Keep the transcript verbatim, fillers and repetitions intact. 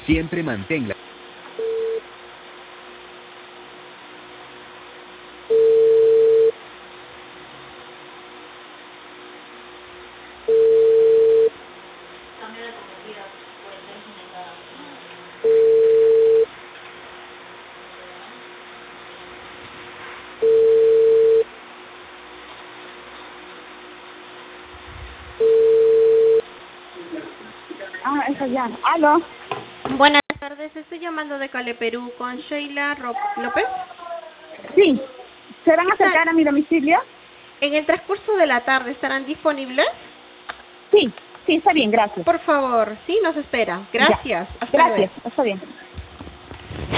Siempre manténla. Ah, eso ya. ¿Aló? Buenas tardes, estoy llamando de Cale, Perú, con Sheila Ro- López. Sí. ¿Se van a acercar a mi domicilio? En el transcurso de la tarde, ¿estarán disponibles? Sí, sí, está bien, gracias. Por favor, sí, nos espera. Ya. Gracias. Hasta Gracias, luego. está bien.